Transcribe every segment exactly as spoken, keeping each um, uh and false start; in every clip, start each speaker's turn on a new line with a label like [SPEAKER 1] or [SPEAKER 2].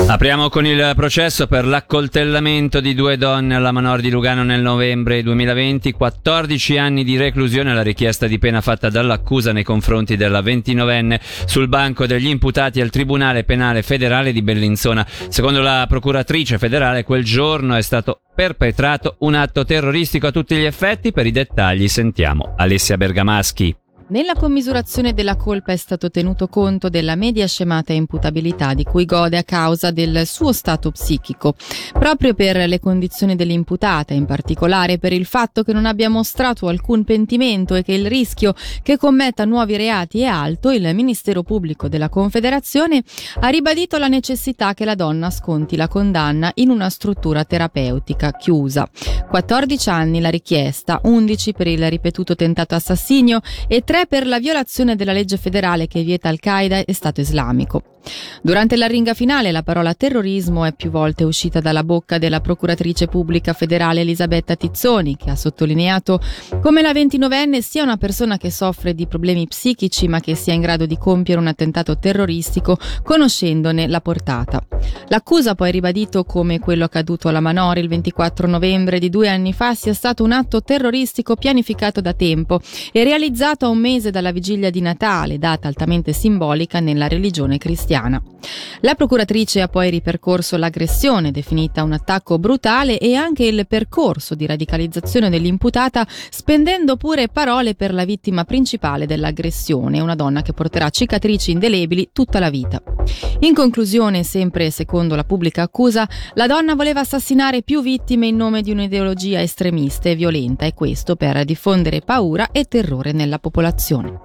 [SPEAKER 1] Apriamo con il processo per l'accoltellamento di due donne alla Manor di Lugano nel novembre duemilaventi, quattordici anni di reclusione alla richiesta di pena fatta dall'accusa nei confronti della ventinovenne sul banco degli imputati al Tribunale Penale Federale di Bellinzona. Secondo la procuratrice federale, quel giorno è stato perpetrato un atto terroristico a tutti gli effetti. Per i dettagli sentiamo Alessia Bergamaschi.
[SPEAKER 2] Nella commisurazione della colpa è stato tenuto conto della media scemata imputabilità di cui gode a causa del suo stato psichico. Proprio per le condizioni dell'imputata, in particolare per il fatto che non abbia mostrato alcun pentimento e che il rischio che commetta nuovi reati è alto, il Ministero Pubblico della Confederazione ha ribadito la necessità che la donna sconti la condanna in una struttura terapeutica chiusa. quattordici anni la richiesta, undici per il ripetuto tentato assassinio e tre per la violazione della legge federale che vieta Al-Qaeda e Stato Islamico. Durante l'arringa finale la parola terrorismo è più volte uscita dalla bocca della procuratrice pubblica federale Elisabetta Tizzoni, che ha sottolineato come la ventinovenne sia una persona che soffre di problemi psichici ma che sia in grado di compiere un attentato terroristico conoscendone la portata. L'accusa ha poi ribadito come quello accaduto alla Manor il ventiquattro novembre di due anni fa sia stato un atto terroristico pianificato da tempo e realizzato a un mese dalla vigilia di Natale, data altamente simbolica nella religione cristiana. La procuratrice ha poi ripercorso l'aggressione, definita un attacco brutale, e anche il percorso di radicalizzazione dell'imputata, spendendo pure parole per la vittima principale dell'aggressione, una donna che porterà cicatrici indelebili tutta la vita. In conclusione, sempre secondo la pubblica accusa, la donna voleva assassinare più vittime in nome di un'ideologia estremista e violenta, e questo per diffondere paura e terrore nella popolazione.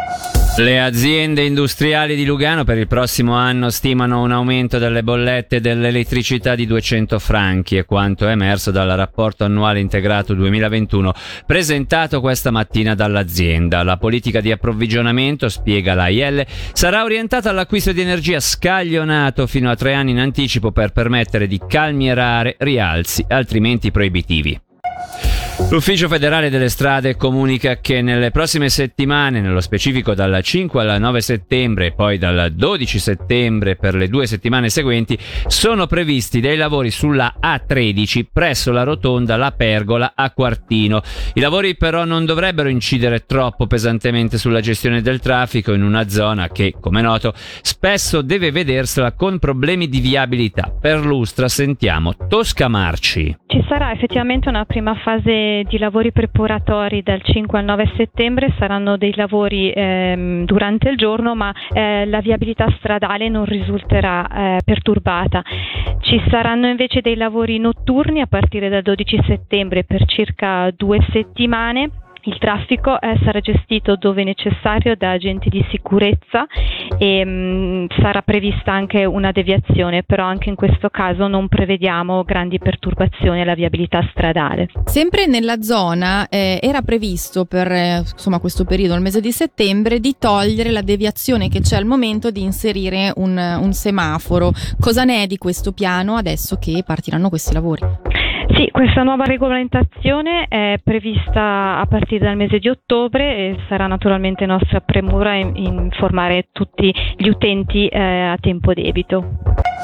[SPEAKER 1] Le aziende industriali di Lugano per il prossimo anno stimano un aumento delle bollette dell'elettricità di duecento franchi, è quanto è emerso dal rapporto annuale integrato duemilaventuno presentato questa mattina dall'azienda. La politica di approvvigionamento, spiega l'A I L, sarà orientata all'acquisto di energia scaglionato fino a tre anni in anticipo per permettere di calmierare rialzi altrimenti proibitivi. L'Ufficio federale delle strade comunica che nelle prossime settimane, nello specifico dal cinque al nove settembre e poi dal dodici settembre per le due settimane seguenti, sono previsti dei lavori sulla A tredici presso la rotonda La Pergola a Quartino. I lavori però non dovrebbero incidere troppo pesantemente sulla gestione del traffico in una zona che, come noto, spesso deve vedersela con problemi di viabilità. Per Lustra sentiamo Tosca Marci.
[SPEAKER 3] Ci sarà effettivamente una prima fase di lavori preparatori dal cinque al nove settembre, saranno dei lavori ehm, durante il giorno, ma eh, la viabilità stradale non risulterà eh, perturbata. Ci saranno invece dei lavori notturni a partire dal dodici settembre per circa due settimane. Il traffico eh, sarà gestito dove necessario da agenti di sicurezza e mh, sarà prevista anche una deviazione, però anche in questo caso non prevediamo grandi perturbazioni alla viabilità stradale.
[SPEAKER 2] Sempre nella zona eh, era previsto per eh, insomma questo periodo, il mese di settembre, di togliere la deviazione che c'è al momento, di inserire un, un semaforo. Cosa ne è di questo piano adesso che partiranno questi lavori?
[SPEAKER 3] Sì, questa nuova regolamentazione è prevista a partire dal mese di ottobre e sarà naturalmente nostra premura in- informare tutti gli utenti eh, a tempo debito.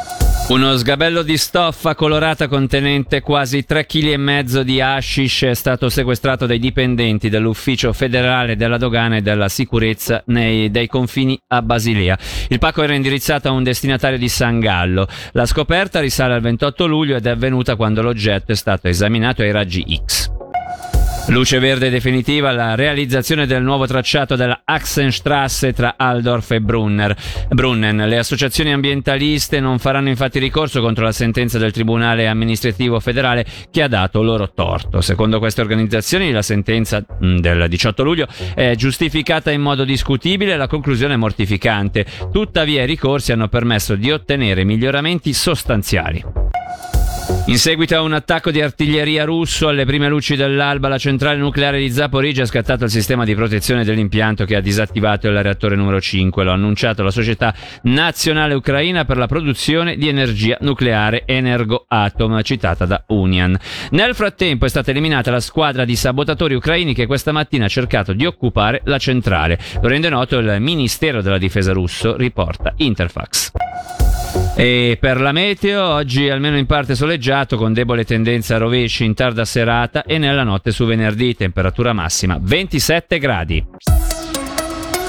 [SPEAKER 1] Uno sgabello di stoffa colorata contenente quasi tre chili e mezzo di hashish è stato sequestrato dai dipendenti dell'Ufficio federale della dogana e della sicurezza nei, dei confini a Basilea. Il pacco era indirizzato a un destinatario di San Gallo. La scoperta risale al ventotto luglio ed è avvenuta quando l'oggetto è stato esaminato ai raggi X. Luce verde definitiva alla realizzazione del nuovo tracciato della Axenstrasse tra Altdorf e Brunner. Brunnen. Le associazioni ambientaliste non faranno infatti ricorso contro la sentenza del Tribunale amministrativo federale che ha dato loro torto. Secondo queste organizzazioni la sentenza del diciotto luglio è giustificata in modo discutibile e la conclusione è mortificante. Tuttavia i ricorsi hanno permesso di ottenere miglioramenti sostanziali. In seguito a un attacco di artiglieria russo alle prime luci dell'alba, la centrale nucleare di Zaporizhzhia ha scattato il sistema di protezione dell'impianto che ha disattivato il reattore numero cinque. Lo ha annunciato la società nazionale ucraina per la produzione di energia nucleare Energoatom, citata da Unian. Nel frattempo è stata eliminata la squadra di sabotatori ucraini che questa mattina ha cercato di occupare la centrale. Lo rende noto il Ministero della Difesa russo, riporta Interfax. E per la meteo, oggi almeno in parte soleggiato con debole tendenza a rovesci in tarda serata e nella notte su venerdì, temperatura massima ventisette gradi.